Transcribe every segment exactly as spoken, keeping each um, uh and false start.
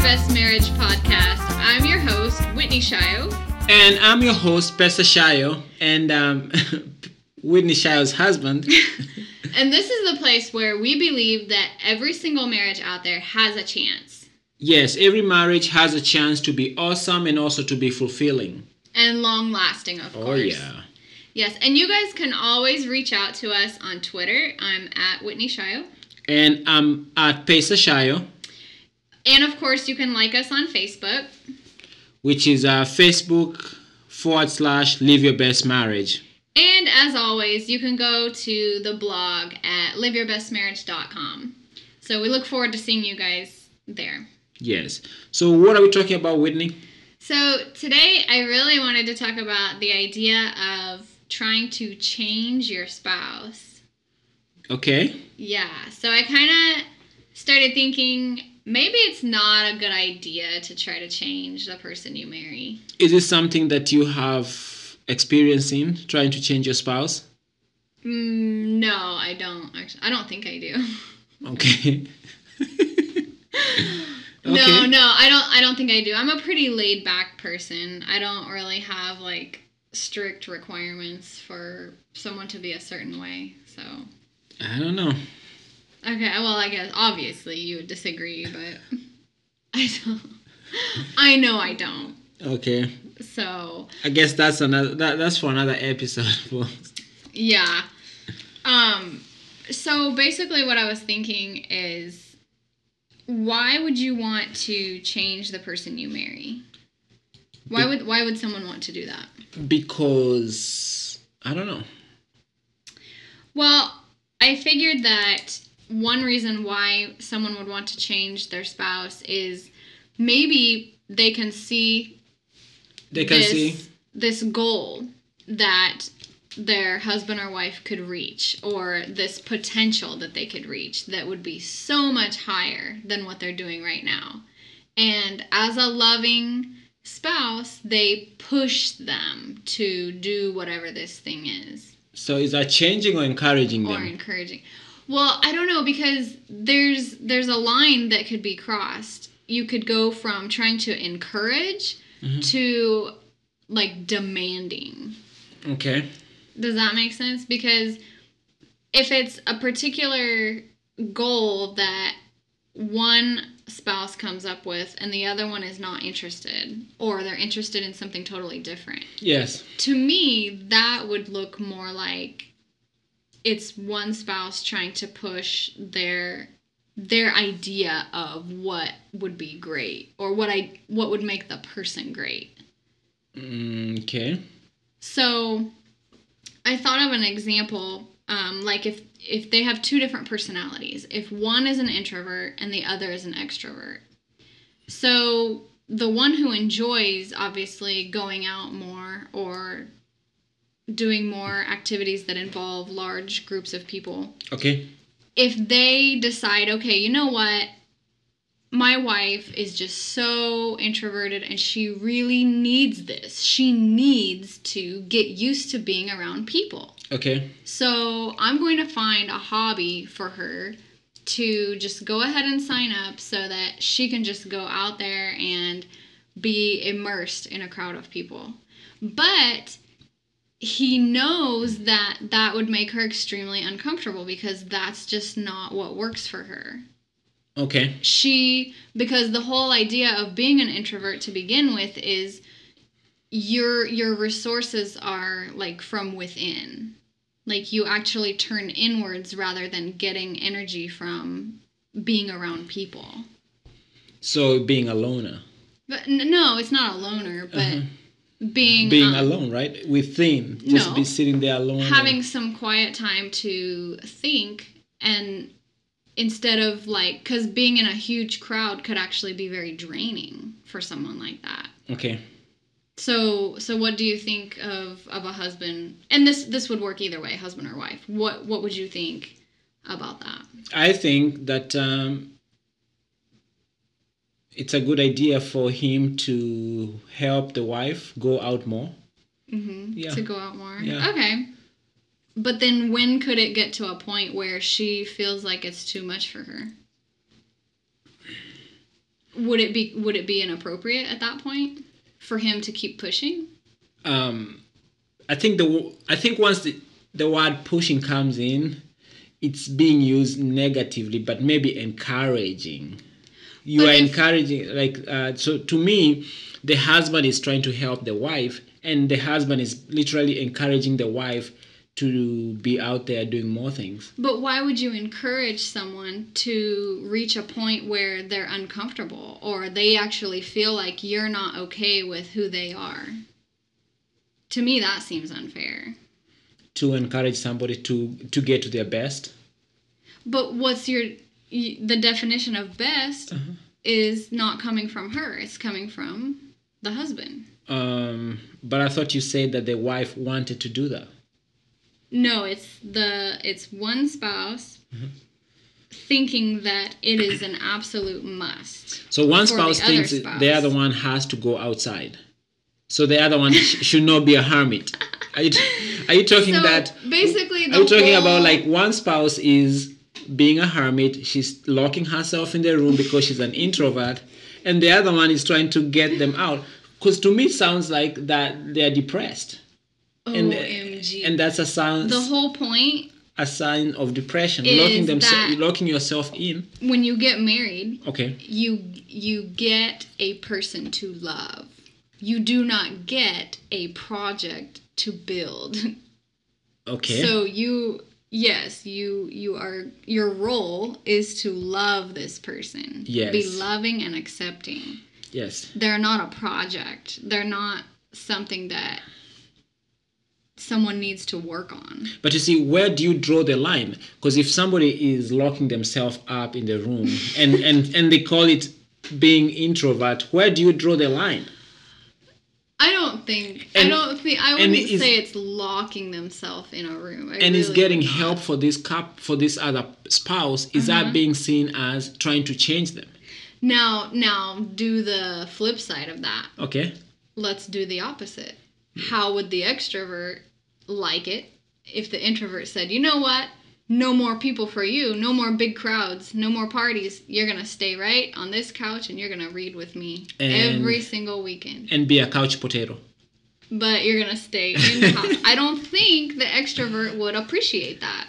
Your Best Marriage podcast. I'm your host, Whitney Shio. And I'm your host, Pesa Shio, and um, Whitney Shio's husband. And this is the place where we believe that every single marriage out there has a chance. Yes, every marriage has a chance to be awesome and also to be fulfilling. And long-lasting, of oh, course. Oh, yeah. Yes, and you guys can always reach out to us on Twitter. I'm at Whitney Shio. And I'm at Pesa Shio. And, of course, you can like us on Facebook. Which is uh, Facebook forward slash Live Your Best Marriage. And, as always, you can go to the blog at live your best marriage dot com. So we look forward to seeing you guys there. Yes. So what are we talking about, Whitney? So today I really wanted to talk about the idea of trying to change your spouse. Okay. Yeah. So I kind of started thinking maybe it's not a good idea to try to change the person you marry. Is it something that you have experience in, trying to change your spouse? Mm, no, I don't. Actually, I don't think I do. Okay. Okay. No, no, I don't I don't think I do. I'm a pretty laid back person. I don't really have like strict requirements for someone to be a certain way. So I don't know. Okay, well, I guess obviously you would disagree, but I don't. I know I don't. Okay. So I guess that's another that, that's for another episode. Yeah. Um so basically what I was thinking is, why would you want to change the person you marry? Why would why would someone want to do that? Because I don't know. Well, I figured that one reason why someone would want to change their spouse is maybe they can see they can this, see this goal that their husband or wife could reach, or this potential that they could reach that would be so much higher than what they're doing right now. And as a loving spouse, they push them to do whatever this thing is. So is that changing or encouraging them? Or encouraging. Well, I don't know, because there's there's a line that could be crossed. You could go from trying to encourage mm-hmm. to like demanding. Okay. Does that make sense? Because if it's a particular goal that one spouse comes up with and the other one is not interested, or they're interested in something totally different. Yes. To me, that would look more like it's one spouse trying to push their their idea of what would be great, or what I what would make the person great. Mm, okay. So I thought of an example, um, like if, if they have two different personalities, if one is an introvert and the other is an extrovert. So the one who enjoys, obviously, going out more or doing more activities that involve large groups of people. Okay. If they decide, okay, you know what? My wife is just so introverted and she really needs this. She needs to get used to being around people. Okay. So I'm going to find a hobby for her to just go ahead and sign up so that she can just go out there and be immersed in a crowd of people. But he knows that that would make her extremely uncomfortable because that's just not what works for her. Okay. She, because the whole idea of being an introvert to begin with is your your resources are like from within. Like you actually turn inwards rather than getting energy from being around people. So being a loner. But no, it's not a loner, but uh-huh. being being um, alone, right? Within, just no, be sitting there alone. Having and... some quiet time to think, and instead of like, because being in a huge crowd could actually be very draining for someone like that. Okay. So, so what do you think of, of a husband? And this this would work either way, husband or wife. What what would you think about that? I think that um, it's a good idea for him to help the wife go out more. Mm-hmm. Yeah. To go out more. Yeah. Okay. But then when could it get to a point where she feels like it's too much for her? would it be would it be inappropriate at that point for him to keep pushing? Um, I think the I think once the the word pushing comes in, it's being used negatively, but maybe encouraging. You But are if- encouraging, like, uh, so to me, the husband is trying to help the wife, and the husband is literally encouraging the wife to be out there doing more things. But why would you encourage someone to reach a point where they're uncomfortable or they actually feel like you're not okay with who they are? To me, that seems unfair. To encourage somebody to to get to their best. But what's your y- the definition of best Uh-huh. is not coming from her. It's coming from the husband. Um, but I thought you said that the wife wanted to do that. No, it's the it's one spouse thinking that it is an absolute must. So one For spouse the other thinks spouse. the other one has to go outside. So the other one sh- should not be a hermit. Are you, are you talking So that? basically, the Are you talking whole- about like one spouse is being a hermit? She's locking herself in the room because she's an introvert, and the other one is trying to get them out. Because to me, it sounds like that they're depressed, and O M G. and that's a sign The whole point a sign of depression. is Locking them, that- locking yourself in. when you get married, Okay. you you get a person to love. You do not get a project to build. Okay. So you yes, you you are your role is to love this person. Yes. Be loving and accepting. yes. They're not a project. They're not something that someone needs to work on. But you see, where do you draw the line? Because if somebody is locking themselves up in the room and, and, and they call it being introvert, where do you draw the line? I don't think I And- don't think I and wouldn't is- say it's locking themselves in a room. I And is really getting would not. help for this cup for this other spouse, is Uh-huh. that being seen as trying to change them? Now now do the flip side of that. Okay. Let's do the opposite. How would the extrovert like it if the introvert said, you know what? No more people for you. No more big crowds. No more parties. You're going to stay right on this couch and you're going to read with me And- every single weekend. And be a couch potato. But you're going to stay in the house. I don't think the extrovert would appreciate that.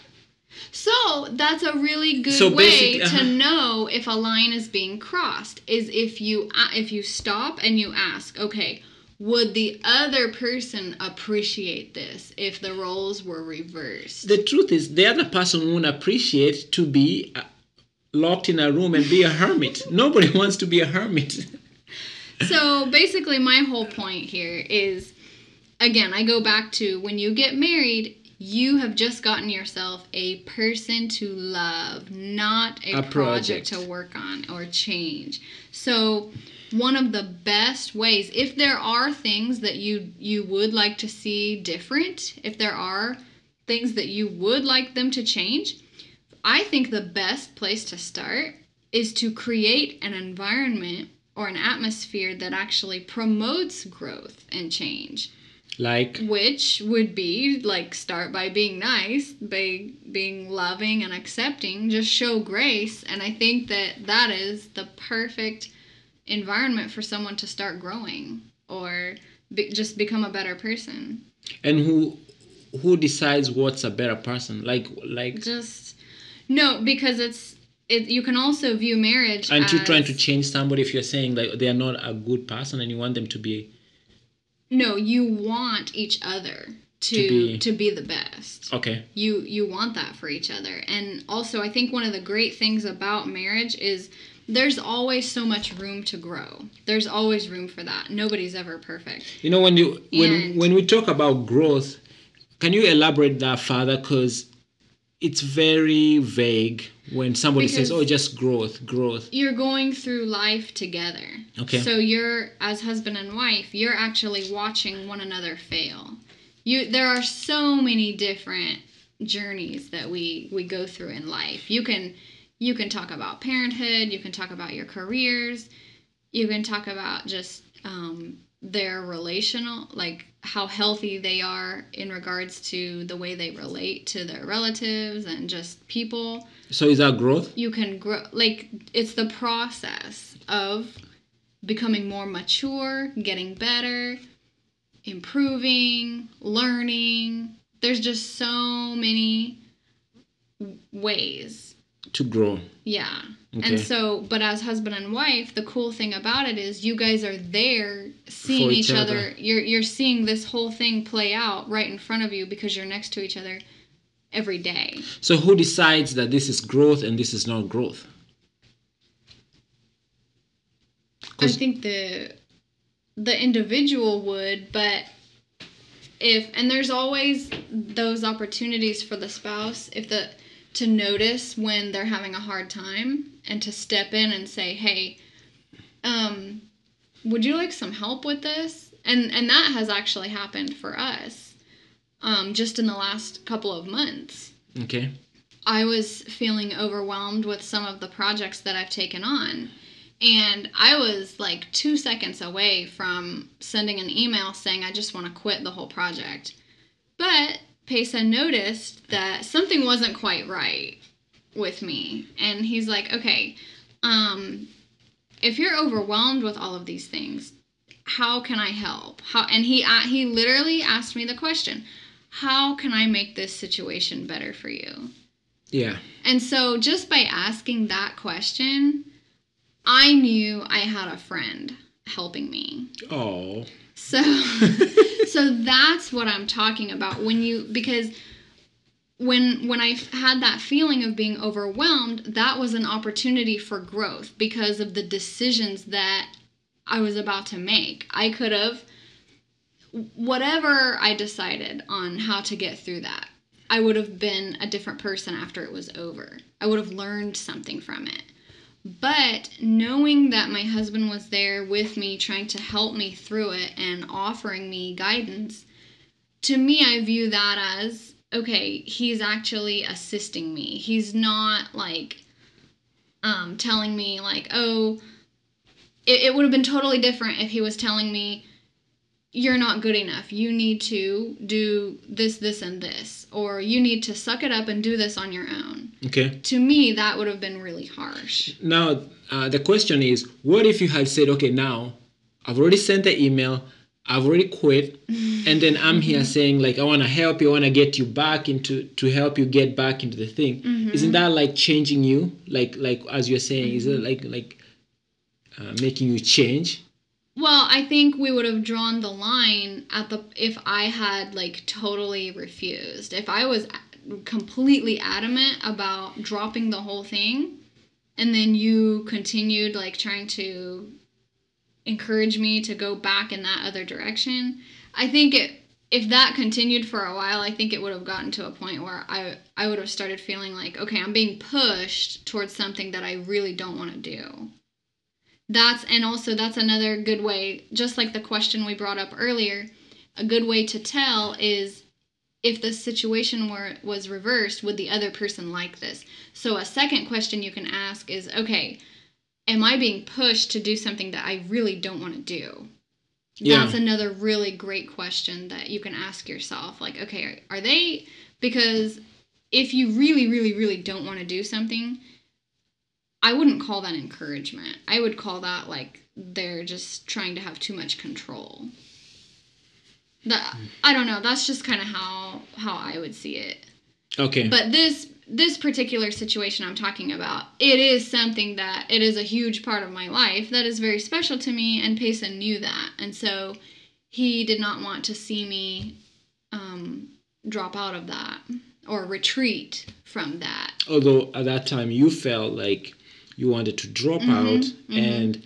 So that's a really good So way basic- to uh-huh. know if a line is being crossed is if you uh, if you stop and you ask, okay, would the other person appreciate this if the roles were reversed? The truth is, the other person won't appreciate to be uh, locked in a room and be a hermit. Nobody wants to be a hermit. So basically, my whole point here is, again, I go back to when you get married, you have just gotten yourself a person to love, not a, A project. project. to work on or change. So one of the best ways, if there are things that you you would like to see different, if there are things that you would like them to change, I think the best place to start is to create an environment or an atmosphere that actually promotes growth and change. Like, Which would be like start by being nice, by being loving and accepting, just show grace. And I think that that is the perfect environment for someone to start growing or be, just become a better person. and who who decides what's a better person? Like, like, Just no, because it's it. You can also view marriage. aren't you as, trying to change somebody if you're saying like they are not a good person and you want them to be? No, you want each other to To be- to be the best. Okay. You you want that for each other. And also I think one of the great things about marriage is there's always so much room to grow. There's always room for that. Nobody's ever perfect. You know, when you when And- when we talk about growth, can you elaborate that further? Because it's very vague when somebody says, Because- "Oh, just growth, growth." You're going through life together. Okay. So you're as husband and wife, you're actually watching one another fail. You there are so many different journeys that we we go through in life. You can you can talk about parenthood, you can talk about your careers, you can talk about just um, their relational, like how healthy they are in regards to the way they relate to their relatives and just people. So is that growth? You can grow, like it's the process of becoming more mature, getting better, improving, learning. There's just so many ways to grow. Yeah. Okay. And so, but as husband and wife, the cool thing about it is you guys are there seeing For each, each other. other. You're you're seeing this whole thing play out right in front of you because you're next to each other every day. So who decides that this is growth and this is not growth? I think the the individual would, but if and there's always those opportunities for the spouse if the to notice when they're having a hard time and to step in and say, "Hey, um, would you like some help with this?" And and that has actually happened for us, um, just in the last couple of months. Okay. I was feeling overwhelmed with some of the projects that I've taken on. And I was like two seconds away from sending an email saying I just want to quit the whole project. But Pesa noticed that something wasn't quite right with me. And he's like, okay, um, if you're overwhelmed with all of these things, how can I help? How? And he uh, he literally asked me the question, how can I make this situation better for you? Yeah. And so just by asking that question, I knew I had a friend helping me. Oh. So so that's what I'm talking about when you because when when I had that feeling of being overwhelmed, that was an opportunity for growth because of the decisions that I was about to make. I could have whatever I decided on how to get through that. I would have been a different person after it was over. I would have learned something from it. But knowing that my husband was there with me, trying to help me through it and offering me guidance, to me, I view that as, okay, he's actually assisting me. He's not like um, telling me like, oh, it, it would have been totally different if he was telling me, you're not good enough. You need to do this, this, and this. Or you need to suck it up and do this on your own. Okay. To me, that would have been really harsh. Now, uh, the question is, what if you had said, okay, now I've already sent the email, I've already quit, and then I'm here saying, like, I want to help you, I want to get you back into, to help you get back into the thing. Mm-hmm. Isn't that like changing you? Like, like as you're saying, mm-hmm. is it like, like uh, making you change? Well, I think we would have drawn the line at the if I had like totally refused. If I was completely adamant about dropping the whole thing and then you continued like trying to encourage me to go back in that other direction, I think it if that continued for a while, I think it would have gotten to a point where I I would have started feeling like, okay, I'm being pushed towards something that I really don't want to do. That's and also that's another good way, just like the question we brought up earlier, a good way to tell is if the situation were was reversed, would the other person like this? So a second question you can ask is, okay, am I being pushed to do something that I really don't want to do? Yeah. That's another really great question that you can ask yourself. Like, okay, are, are they, because if you really, really, really don't want to do something, I wouldn't call that encouragement. I would call that like they're just trying to have too much control. That I don't know. That's just kind of how how I would see it. Okay. But this this particular situation I'm talking about, it is something that it is a huge part of my life that is very special to me, and Payson knew that, and so he did not want to see me um, drop out of that or retreat from that. Although at that time you felt like you wanted to drop mm-hmm, out mm-hmm. and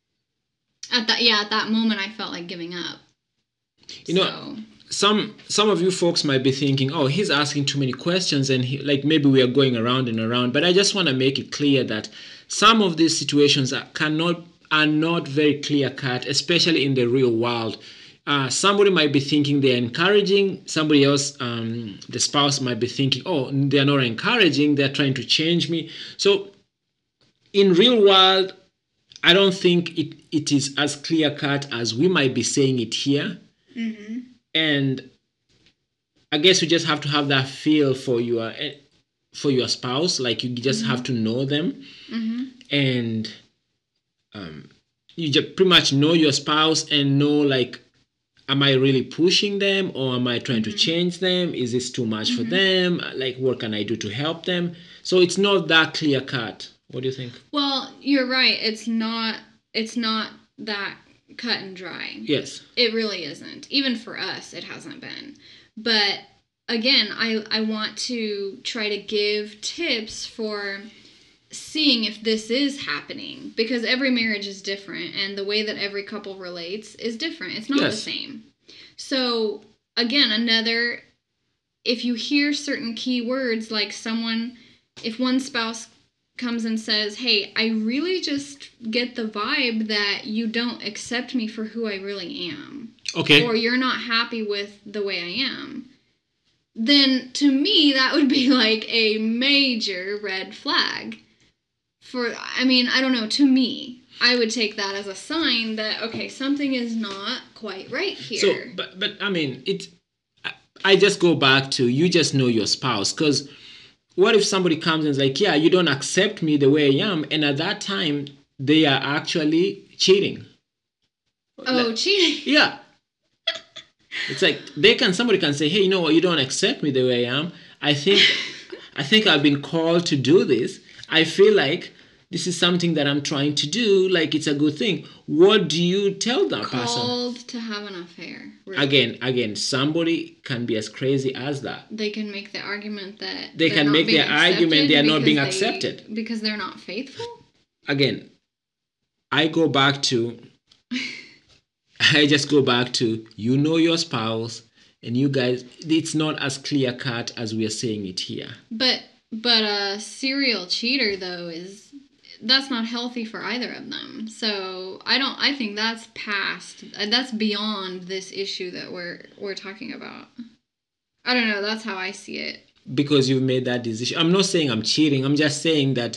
at that yeah at that moment I felt like giving up. You so. know some some of you folks might be thinking, oh, he's asking too many questions and he, like maybe we are going around and around, but I just want to make it clear that some of these situations are cannot are not very clear cut, especially in the real world. Uh, somebody might be thinking they're encouraging, somebody else, um, the spouse might be thinking, oh, they're not encouraging, they're trying to change me. So in real world, I don't think it, it is as clear cut as we might be saying it here. Mm-hmm. And I guess you just have to have that feel for your eh, for your spouse. Like you just Mm-hmm. have to know them, Mm-hmm. and um, you just pretty much know your spouse and know, like, am I really pushing them, or am I trying to change them? Is this too much for them? Like, what can I do to help them? So it's not that clear cut. What do you think? Well, you're right. It's not. It's not that cut and dry. Yes. It really isn't. Even for us, it hasn't been. But again, I I want to try to give tips for seeing if this is happening, because every marriage is different and the way that every couple relates is different. It's not the Yes. same. So again, another, if you hear certain key words, like someone, if one spouse comes and says, hey, I really just get the vibe that you don't accept me for who I really am, Okay. or you're not happy with the way I am, then to me that would be like a major red flag. For, I mean, I don't know, to me, I would take that as a sign that, okay, something is not quite right here. So, but but I mean, it. I, I just go back to, you just know your spouse, because what if somebody comes and is like, yeah, you don't accept me the way I am, and at that time they are actually cheating. Oh, Like, cheating. yeah. It's like they can somebody can say, hey, you know what, you don't accept me the way I am. I think I think I've been called to do this. I feel like this is something that I'm trying to do, like it's a good thing. What do you tell that person? Called to have an affair. Really. Again, again, somebody can be as crazy as that. They can make the argument that They they're can not make being their argument they are not accepted being because they- accepted. because they're not faithful. Again, I go back to I just go back to, you know your spouse, and you guys, it's not as clear cut as we are saying it here. But but a serial cheater though is, that's not healthy for either of them. So I don't. I think that's past. That's beyond this issue that we're we're talking about. I don't know. That's how I see it. Because you've made that decision. I'm not saying I'm cheating. I'm just saying that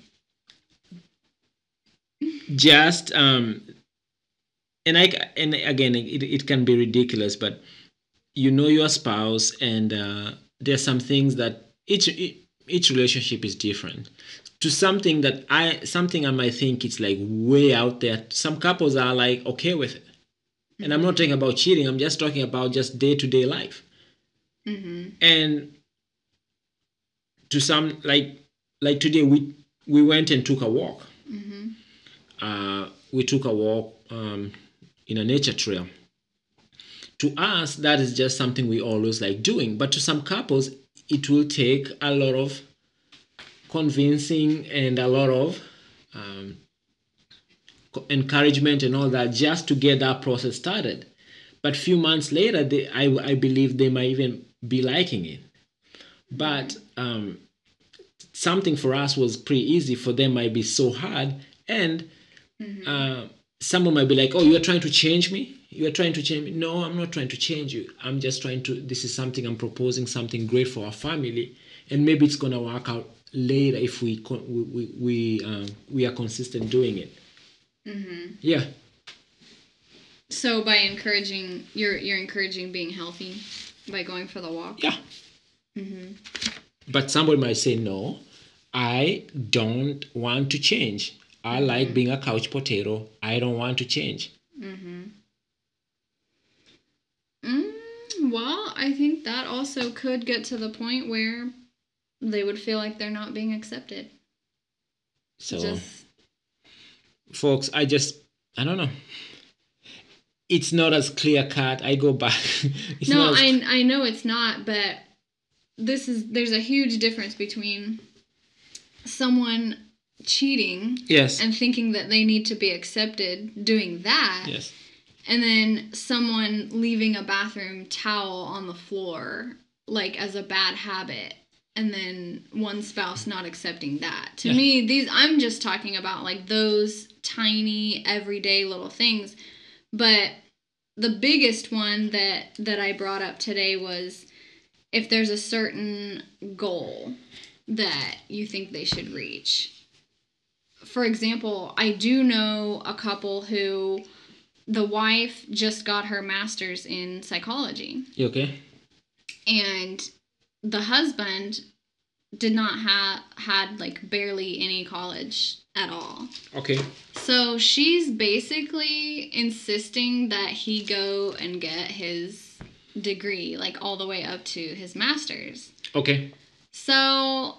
just um and I and again it, it can be ridiculous, but you know your spouse, and uh, there's some things that each each relationship is different. To something that I something I might think it's like way out there. Some couples are like okay with it, and I'm not talking about cheating. I'm just talking about just day to day life. Mm-hmm. And to some, like like today we we went and took a walk. Mm-hmm. Uh, we took a walk um, in a nature trail. To us, that is just something we always like doing. But to some couples, it will take a lot of convincing and a lot of um, encouragement and all that just to get that process started. But a few months later, they, I, I believe they might even be liking it. But um, something for us was pretty easy, for them might be so hard. And Mm-hmm. uh, someone might be like, oh, you're trying to change me? You're trying to change me? No, I'm not trying to change you. I'm just trying to, this is something I'm proposing, something great for our family. And maybe it's going to work out later if we we we we, um, we are consistent doing it. Mm-hmm. Yeah. So by encouraging, you're you're encouraging being healthy by going for the walk. Yeah. Mm-hmm. But somebody might say, no, I don't want to change. I Mm-hmm. like being a couch potato. I don't want to change. Mm-hmm. Mm, well, I think that also could get to the point where they would feel like they're not being accepted. So, Just, folks, I just, I don't know. It's not as clear cut. I go back. It's no, not as, I I know it's not, but this is there's a huge difference between someone cheating yes. and thinking that they need to be accepted doing that, Yes. and then someone leaving a bathroom towel on the floor like as a bad habit, and then one spouse not accepting that. To Yeah. me, these I'm just talking about like those tiny everyday little things. But the biggest one that that I brought up today was if there's a certain goal that you think they should reach. for example, I do know a couple who the wife just got her master's in psychology. You okay? And the husband did not have had like barely any college at all. Okay. So she's basically insisting that he go and get his degree, like all the way up to his master's. Okay. So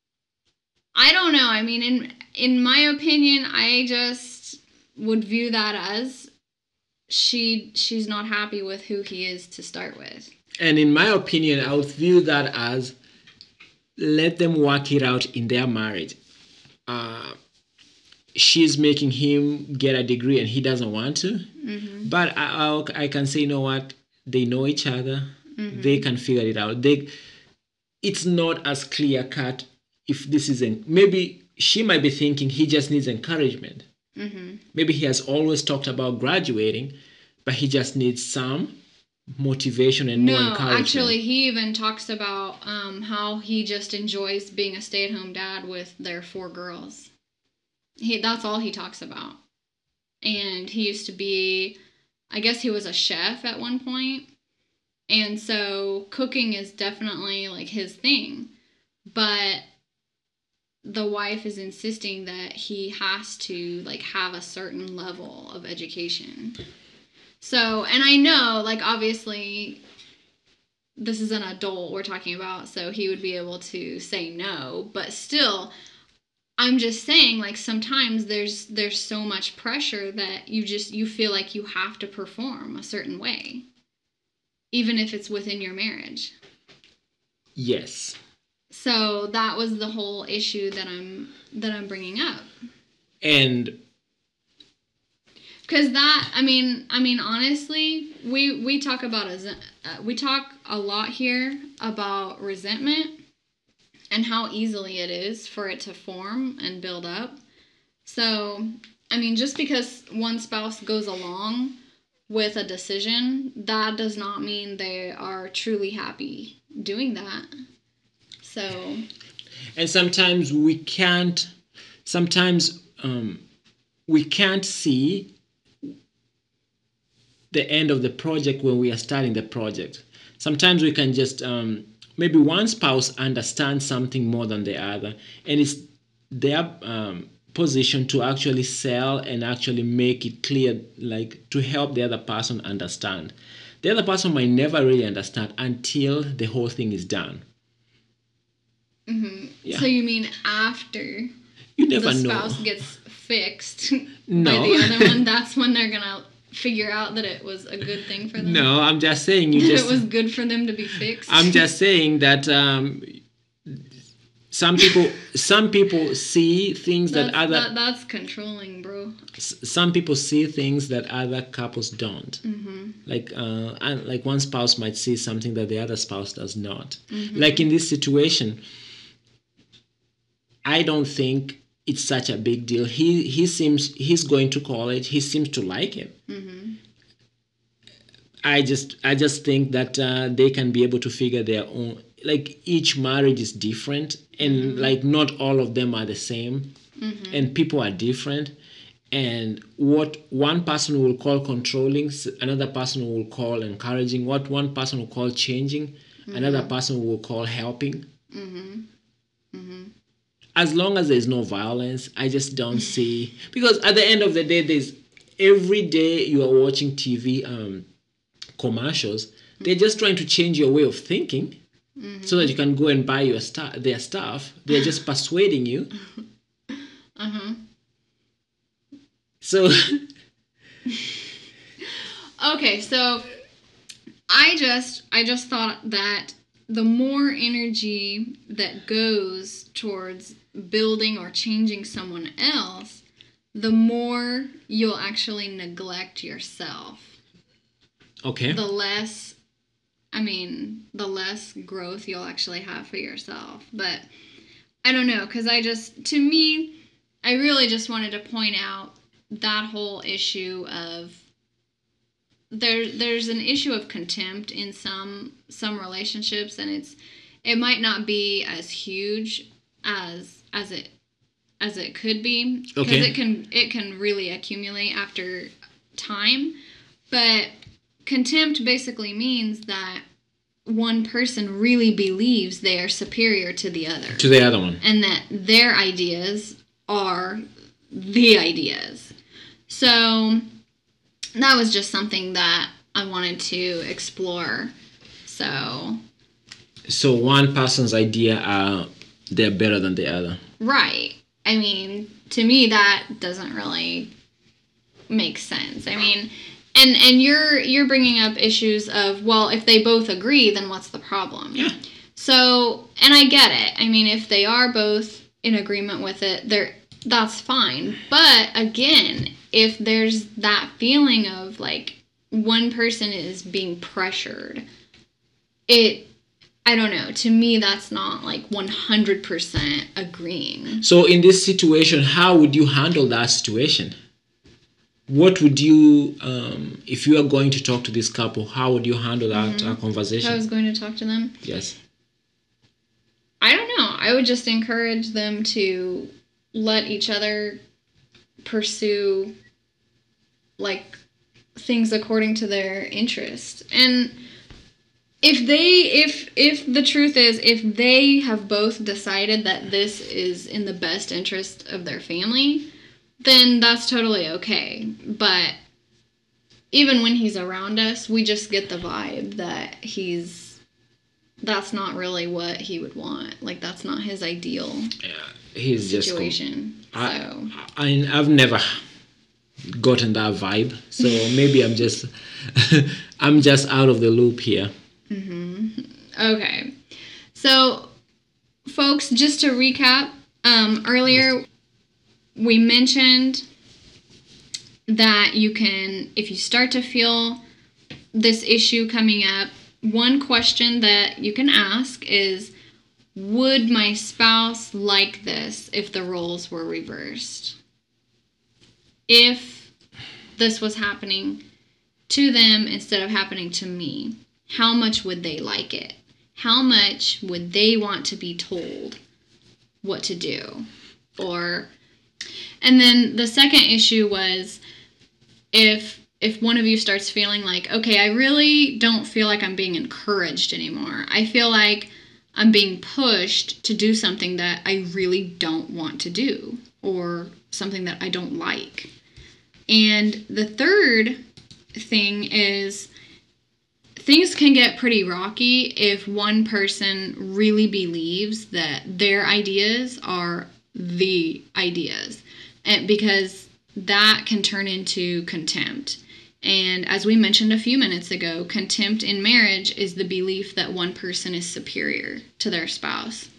I don't know. I mean, in in my opinion, I just would view that as she she's not happy with who he is to start with. And in my opinion, I would view that as let them work it out in their marriage. Uh, she's making him get a degree and he doesn't want to. Mm-hmm. But I, I, I can say, you know what? They know each other. Mm-hmm. They can figure it out. They, it's not as clear cut if this isn't. Maybe she might be thinking he just needs encouragement. Mm-hmm. Maybe he has always talked about graduating, but he just needs some motivation and no, more encouragement. Actually, he even talks about um, how he just enjoys being a stay-at-home dad with their four girls. He that's all he talks about. And he used to be, I guess he was a chef at one point. And so cooking is definitely like his thing. But the wife is insisting that he has to like have a certain level of education. So, and I know, like, obviously, this is an adult we're talking about, so he would be able to say no. But still, I'm just saying, like, sometimes there's there's so much pressure that you just, you feel like you have to perform a certain way, even if it's within your marriage. Yes. So that was the whole issue that I'm that I'm bringing up. And because that, I mean, I mean, honestly, we we talk about a, uh, we talk a lot here about resentment and how easily it is for it to form and build up. So, I mean, just because one spouse goes along with a decision, that does not mean they are truly happy doing that. So, and sometimes we can't. Sometimes um, we can't see the end of the project when we are starting the project. Sometimes we can just um, maybe one spouse understands something more than the other, and it's their um, position to actually sell and actually make it clear, like to help the other person understand. The other person might never really understand until the whole thing is done. Mm-hmm. Yeah. So you mean after you never the spouse know. gets fixed no. by the other one, that's when they're gonna figure out that it was a good thing for them? No, I'm just saying you just... it was good for them to be fixed? I'm just saying that um, some people some people see things that's, that other... That, that's controlling, bro. Some people see things that other couples don't. Mm-hmm. Like, uh, and like one spouse might see something that the other spouse does not. Mm-hmm. Like in this situation, I don't think it's such a big deal. He he seems he's going to college. He seems to like it. Mm-hmm. I just I just think that uh, they can be able to figure their own. Like each marriage is different, and mm-hmm. like not all of them are the same, mm-hmm. and people are different. And what one person will call controlling, another person will call encouraging. What one person will call changing, mm-hmm. another person will call helping. Mm-hmm. Mm-hmm. As long as there's no violence, I just don't see... Because at the end of the day, there's every day you are watching T V um, commercials, mm-hmm. they're just trying to change your way of thinking mm-hmm. so that you can go and buy your stu- their stuff. They're just persuading you. Uh-huh. So... okay, so I just I just thought that the more energy that goes towards building or changing someone else, the more you'll actually neglect yourself. Okay. The less, I mean, the less growth you'll actually have for yourself. But I don't know, because I just, to me, I really just wanted to point out that whole issue of there there's an issue of contempt in some some relationships, and it's it might not be as huge as as it as it could be, because Okay. it can it can really accumulate after time. But contempt basically means that one person really believes they are superior to the other, To the other one. and that their ideas are the ideas. So that was just something that I wanted to explore. So, So one person's idea are they're better than the other. right. I mean, to me that doesn't really make sense. I mean, and and you're you're bringing up issues of, well, if they both agree, then what's the problem? Yeah. So, and I get it. I mean, if they are both in agreement with it, they're that's fine. But again, if there's that feeling of like one person is being pressured, it I don't know. To me, that's not like one hundred percent agreeing. So in this situation, how would you handle that situation? What would you, um, if you are going to talk to this couple, how would you handle that Mm-hmm. uh, If conversation? I was going to talk to them, Yes. I don't know. I would just encourage them to let each other pursue like things according to their interest. And if they if if the truth is, if they have both decided that this is in the best interest of their family, then that's totally okay. But even when he's around us, we just get the vibe that he's that's not really what he would want. Like, that's not his ideal Yeah, he's just. com- situation. I, So I, I've never gotten that vibe, so maybe I'm just, I'm just out of the loop here. okay. So folks, just to recap, um, earlier we mentioned that you can, if you start to feel this issue coming up, one question that you can ask is, would my spouse like this if the roles were reversed? If this was happening to them instead of happening to me, how much would they like it? How much would they want to be told what to do? Or, and then the second issue was, if if one of you starts feeling like, okay, I really don't feel like I'm being encouraged anymore. I feel like I'm being pushed to do something that I really don't want to do, or something that I don't like. And the third thing is, things can get pretty rocky if one person really believes that their ideas are the ideas, and because that can turn into contempt. And as we mentioned a few minutes ago, contempt in marriage is the belief that one person is superior to their spouse.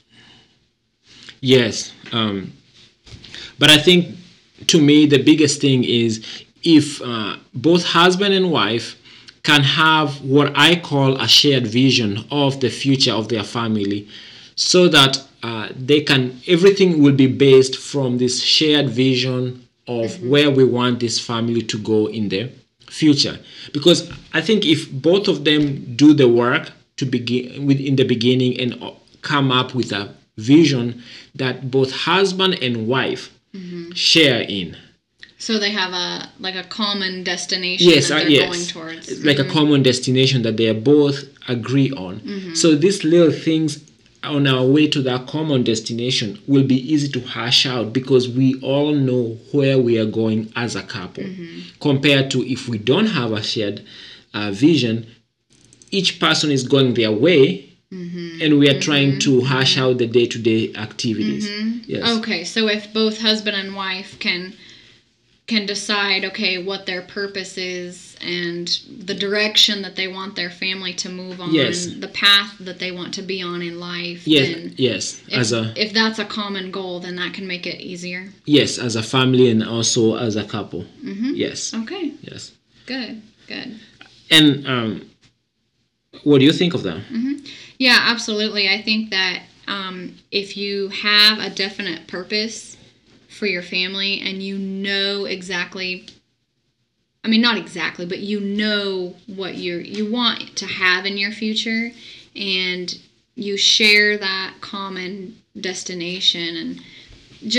Yes, um, but I think to me the biggest thing is if uh, both husband and wife can have what I call a shared vision of the future of their family, so that uh, they can, everything will be based from this shared vision of mm-hmm. where we want this family to go in the future. Because I think if both of them do the work to begin with in the beginning and come up with a vision that both husband and wife mm-hmm. share in. So they have a like a common destination yes, that they're uh, yes. going towards. It's like mm-hmm. a common destination that they both agree on. Mm-hmm. So these little things on our way to that common destination will be easy to hash out because we all know where we are going as a couple. Mm-hmm. Compared to if we don't have a shared uh, vision, each person is going their way. Mm-hmm. And we are mm-hmm. trying to hash mm-hmm. out the day-to-day activities. Mm-hmm. Yes. Okay, so if both husband and wife can can decide, okay, what their purpose is and the direction that they want their family to move on, yes. the path that they want to be on in life. Yes, then yes. If, as a if that's a common goal, then that can make it easier. Yes, as a family and also as a couple. Mm-hmm. Yes. Okay. Yes. Good. Good. And um, what do you think of that? Mm-hmm. Yeah, absolutely. I think that um, if you have a definite purpose for your family and you know exactly, I mean, not exactly, but you know what you're, you want to have in your future, and you share that common destination, and just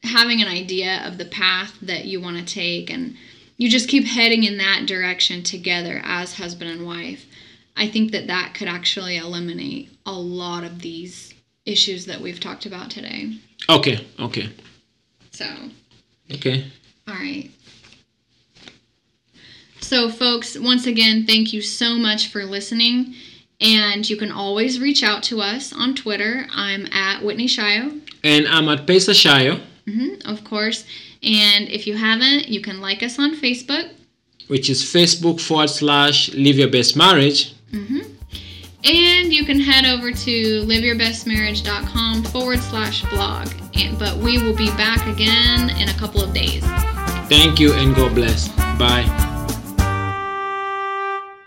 having an idea of the path that you want to take, and you just keep heading in that direction together as husband and wife, I think that that could actually eliminate a lot of these issues that we've talked about today. Okay, okay. So. Okay. All right. So, folks, once again, thank you so much for listening. And you can always reach out to us on Twitter. I'm at Whitney Shio. And I'm at Pesa Shio. Mm-hmm, of course. And if you haven't, you can like us on Facebook. Which is Facebook forward slash Live Your Best Marriage. Mm-hmm. And you can head over to liveyourbestmarriage.com forward slash blog. And, but we will be back again in a couple of days. Thank you and God bless. Bye.